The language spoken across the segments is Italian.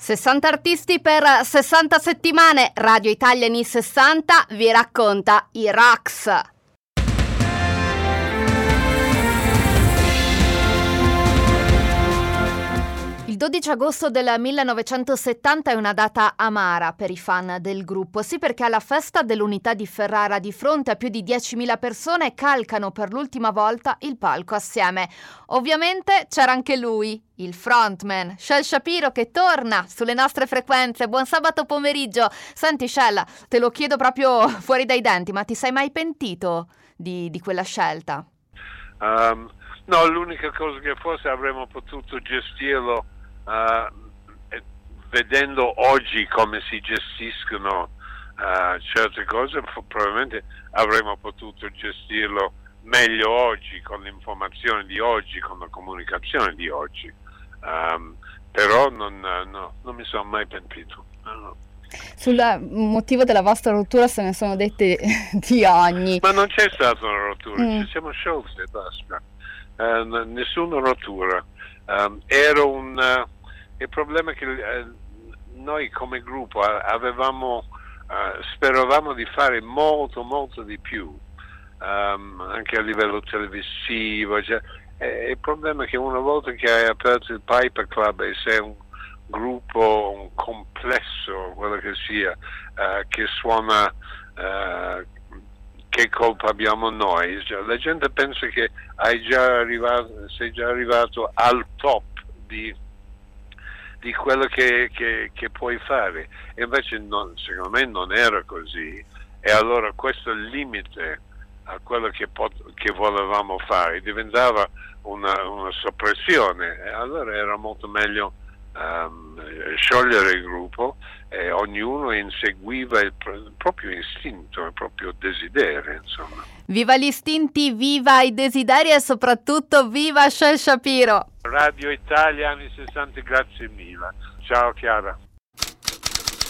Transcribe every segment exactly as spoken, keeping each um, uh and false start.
sessanta artisti per sessanta settimane. Radio Italia anni sessanta vi racconta i Rocks. Il dodici agosto del millenovecentosettanta è una data amara per i fan del gruppo, sì, perché alla festa dell'Unità di Ferrara, di fronte a più di diecimila persone, calcano per l'ultima volta il palco assieme. Ovviamente c'era anche lui, il frontman, Shel Shapiro, che torna sulle nostre frequenze. Buon sabato pomeriggio. Senti Shel, te lo chiedo proprio fuori dai denti, ma ti sei mai pentito di, di quella scelta? Um, no, l'unica cosa che forse avremmo potuto gestirlo Uh, vedendo oggi come si gestiscono uh, certe cose, probabilmente avremmo potuto gestirlo meglio oggi, con l'informazione di oggi, con la comunicazione di oggi, um, però non, uh, no, non mi sono mai pentito. No, no. Sul motivo della vostra rottura se ne sono dette di ogni. Ma non c'è stata una rottura, mm. ci siamo sciolti e basta. Uh, n- nessuna rottura. Um, era un uh, il problema è che uh, noi come gruppo avevamo uh, speravamo di fare molto molto di più, um, anche a livello televisivo, cioè, eh, il problema è che una volta che hai aperto il Piper Club e sei un gruppo, un complesso, quello che sia, uh, che suona, uh, che colpa abbiamo noi, cioè, la gente pensa che hai già arrivato, sei già arrivato al top di, di quello che, che, che puoi fare, e invece non, secondo me non era così, e allora questo limite a quello che, pot- che volevamo fare diventava una, una soppressione, e allora era molto meglio um, sciogliere il gruppo e ognuno inseguiva il, pr- il proprio istinto, il proprio desiderio, insomma. Viva gli istinti, viva i desideri e soprattutto viva Shel Shapiro. Radio Italia anni sessanta, grazie mille. Ciao Chiara.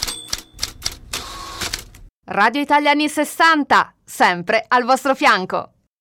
Radio Italia anni sessanta, sempre al vostro fianco.